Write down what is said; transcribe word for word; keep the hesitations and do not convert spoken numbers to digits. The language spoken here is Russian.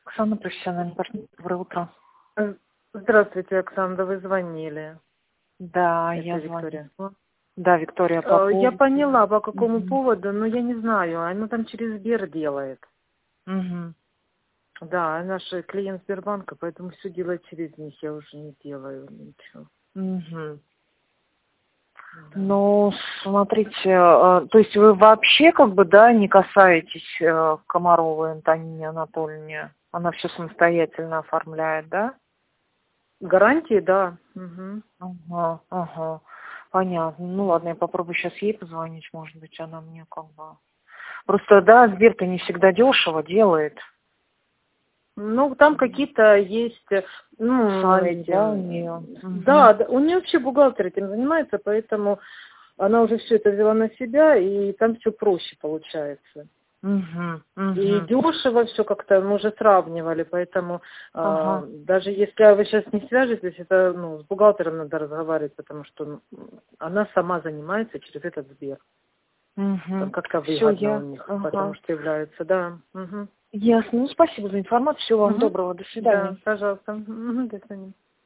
Оксана, профессиональный партнер. Доброе утро. Э, Здравствуйте, Оксана, вы звонили. Да, Это я Виктория. звоню. Да, Виктория, по Э, Я поводу... поняла, по какому Мгм. поводу, но я не знаю. Она там через Сбер делает. Мгм. Да, она же клиент Сбербанка, поэтому все делает через них. Я уже не делаю ничего. Мгм. Да. Ну, смотрите, э, то есть вы вообще как бы, да, не касаетесь э, Комаровой Антонине Анатольевне? Она все самостоятельно оформляет, да? Гарантии, да. Мгм. Ага, ага. Понятно. Ну ладно, я попробую сейчас ей позвонить, может быть, она мне как бы... Просто, да, Сбер-то не всегда дешево делает. Ну, там какие-то есть, э, ну, Свои, эти... да, у нее? Да, да, у нее вообще бухгалтер этим занимается, поэтому она уже все это взяла на себя, и там все проще получается. Угу, И угу. дешево все как-то мы уже сравнивали, поэтому Ага. а, даже если вы сейчас не свяжетесь, это ну, с бухгалтером надо разговаривать, потому что ну, она сама занимается через этот Сбер. Там Угу. как-то Все, выгодно у я. них, потому Ага. что являются, да. Угу. Ясно. Ну, спасибо за информацию. Всего вам Угу. доброго. До свидания. Да, пожалуйста. Мгм. До свидания.